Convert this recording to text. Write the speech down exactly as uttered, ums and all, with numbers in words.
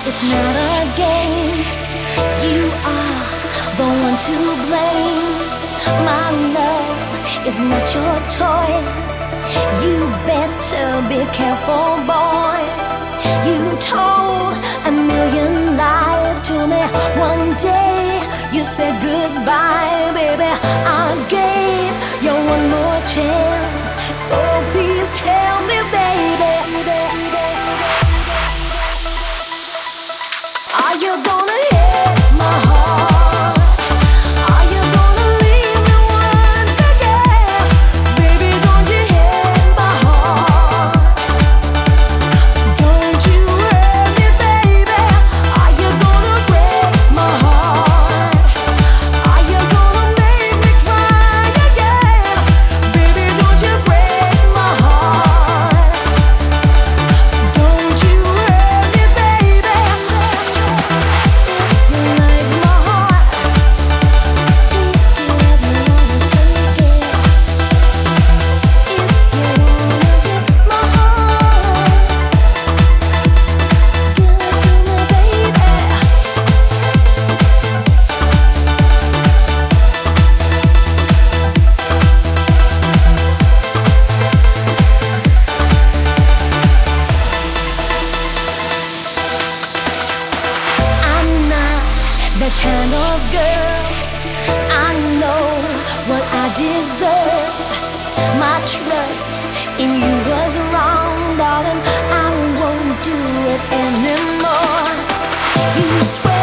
It's not a game. You are the one to blame. My love is not your toy. You better be careful, boy. You told a million lies to me. One day you said goodbye, baby. I gave you one more chance, so please tell me, baby, are you gonna hit my heart? Are you gonna leave me once again? Baby, don't you hit my heart? Don't you hurt me, baby? Are you gonna break my heart? Are you gonna make me cry again? Baby, don't you break my heart? Don't you hurt me, baby? You like my heart? If you ever wanna take it, if you wanna get my heart, give it to me, baby. I'm not that kind of girl. I know what I deserve. My trust in you was wrong, darling. I won't do it anymore. You swear